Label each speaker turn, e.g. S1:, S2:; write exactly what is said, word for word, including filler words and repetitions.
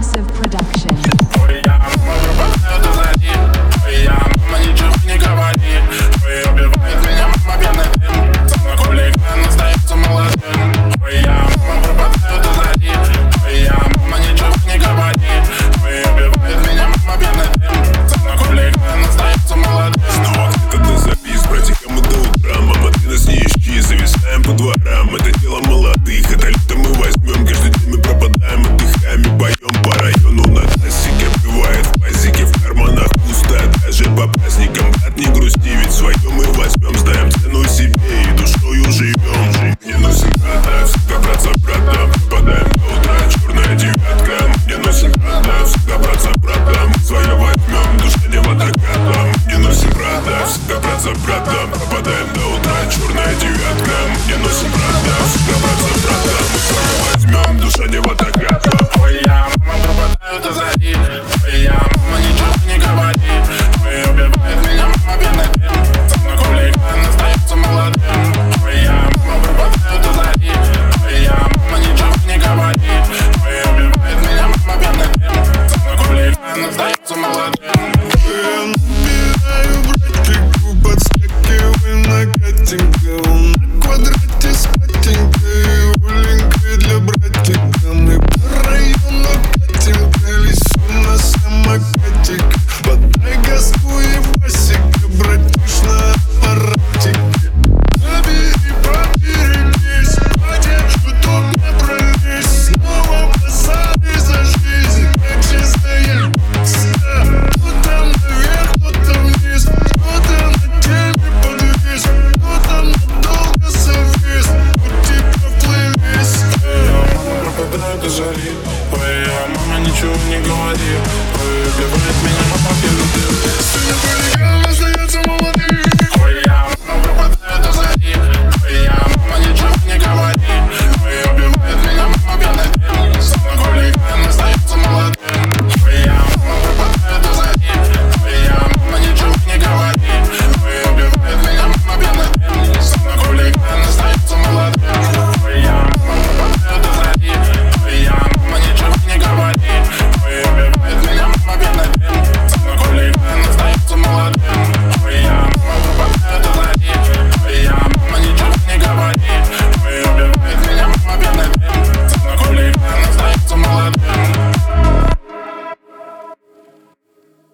S1: Massive Production.
S2: Твоя мама пропадает позади, твоя мама ничего не говорит. Твоя убивает меня, мама пьяный дым. Со мной хулиган остается молодым. Твоя мама пропадает позади, твоя мама ничего не говорит. Твоя убивает меня, мама пьяный дым. Со мной хулиган остается молодым.
S3: Снова кто-то на запись, братика, мы до утра. Мама, ты нас не ищи, зависаем по дворам. Это дело молодых, это лето мы возьмем. Каждый день мы пропадаем, отдыхаем и поем по району. На классике бывает в пазике, в карманах пусто. Даже по праздникам, брат, не грусти, ведь свое мы возьмем. Знаем цену себе и душою живем. Не носим брата, всегда брат за братом. Попадаем до утра, черная девятка. Не носим брата, всегда брат за братом. Свое возьмем, душа не водокатом. Не носим брата, всегда брат за братом. Попадаем до утра, черная девятка. Не носим брата, всегда брат за братом. Свое возьмем, душа не водокатом.
S2: Твоя мама пропадает позади, твоя мама ничего не говорит. Твоя убивает меня, мама пьяный дым. Со мной хулиган остается молодым. Твоя мама пропадает позади, твоя мама ничего не говорит. Твоя убивает меня, мама пьяный дым. Со мной хулиган остается молодым.
S3: Я набираю братику, подскакивай накатенько.